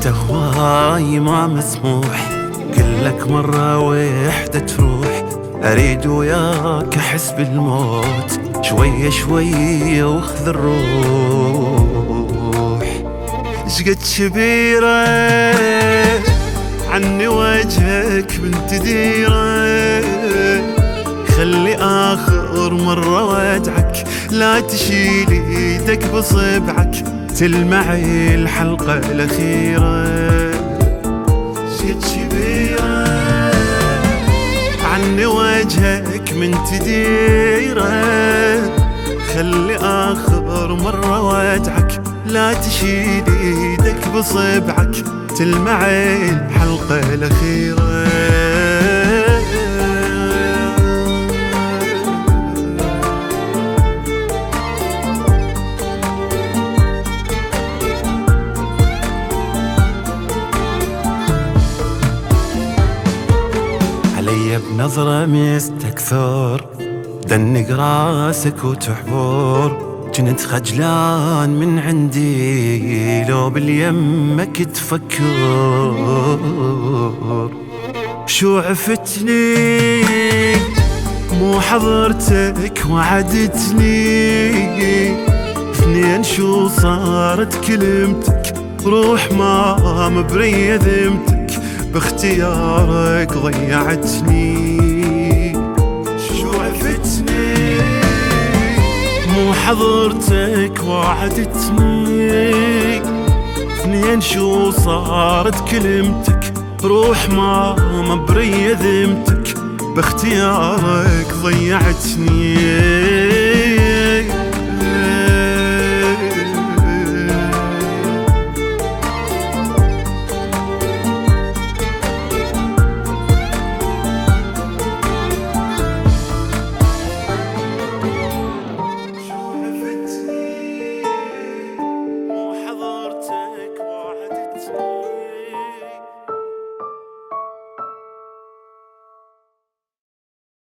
هواي ما مسموح، كلك مرة وحدة تروح. أريد وياك أحس بالموت شوية شوية واخذ الروح. شقد كبيرة عني وجهك من تديره، خلي آخر مرة وادعك لا تشيل ايدك بصبعك تلمعي الحلقة الأخيرة. شقد كبيرة عني وجهك من تديره، خلي آخر مرة وادعك لا تشيل ايدك بصبعك تلمعي الحلقة الأخيرة. علي بنظرة مستكثر دنق راسك وتحبور، كنت خجلان من عندي لو باليمك تفكر. شو عفتني مو حضرتك وعدتني، اثنين شو صارت كلمتك روح ما مبرية ذمتك باختيارك ضيعتني. شو عفتني مو حضرتك وعدتني، اثنين شو صارت كلمتك روح ما مبرية ذمتك باختيارك ضيعتني.